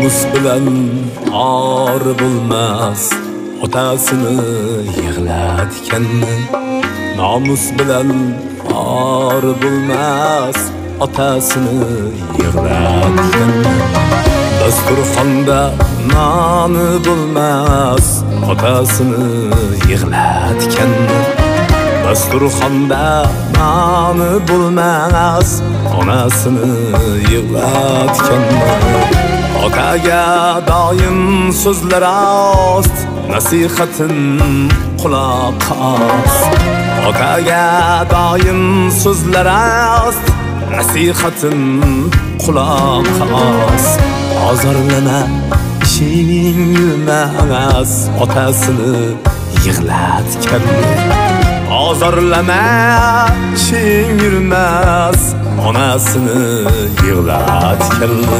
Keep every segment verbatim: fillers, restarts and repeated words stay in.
Namus bilan or bo'lmas, otasini yig'latganni. Namus bilan or bo'lmas, otasini yig'latganni. Dasturxonda noni bo'lmas, otasini yig'latganni. Dasturxonda noni bo'lmas, onasini yig'latganni. Otaga doim so'zlar rost, nasihatin quloq os. Otaga doim so'zlar rost, nasihatin quloq os. Ozorlama ishing yurmas, otasini yig'latganni. Ozorlama ishing yurmas, onasini yig'latganni.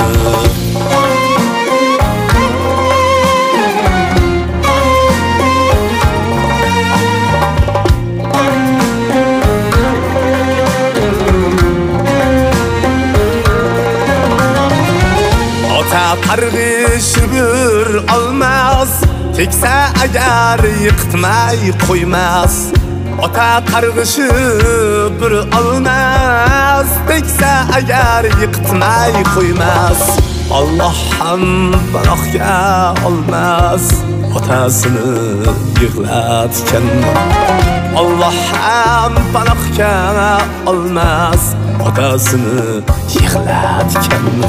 Qarg'ish bir olmas, teksa agar yiqitmay qo'ymas. Ota qarg'ishi bir olmas, teksa agar yiqitmay qo'ymas. Alloh ham panohga olmas, otasini yig'latganni. Alloh ham panohga olmas, otasini yig'latganni.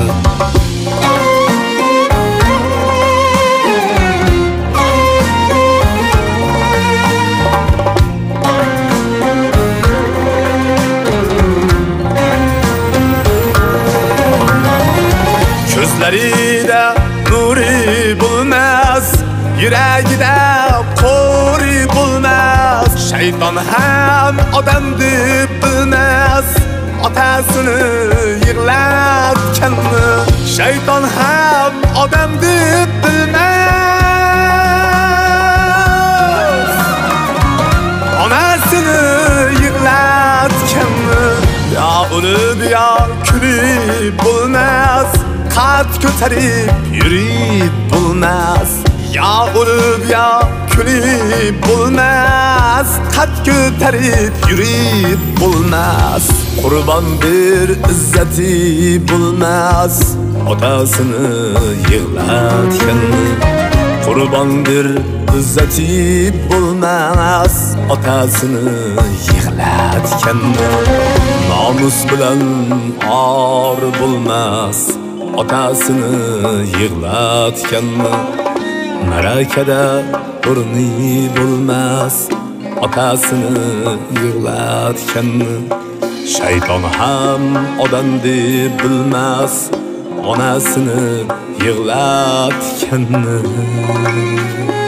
Ko'zlarida nuri bo'lmas, yuragida qo'ri bo'lmas. Shayton ham odam deb bilmas, otasini yig'latganni. Shayton ham odam deb bilmas, onasini yig'latganni. Ya o'lib ya kulib bo'lmas, qad ko'tarib yurib bo'lmas. Ya o'lib ya kulib bo'lmas, qad ko'tarib yurib bo'lmas. Qurbon bir izzati bo'lmas, otasini yig'latganni. Qurbon bir izzati bo'lmas, otasini yig'latganni. Namus bilan or bo'lmas, otasini yig'latganni. Marakada o'rni bo'lmas, otasini yig'latganni. Shayton ham odam deb bilmas, onasini yig'latganni.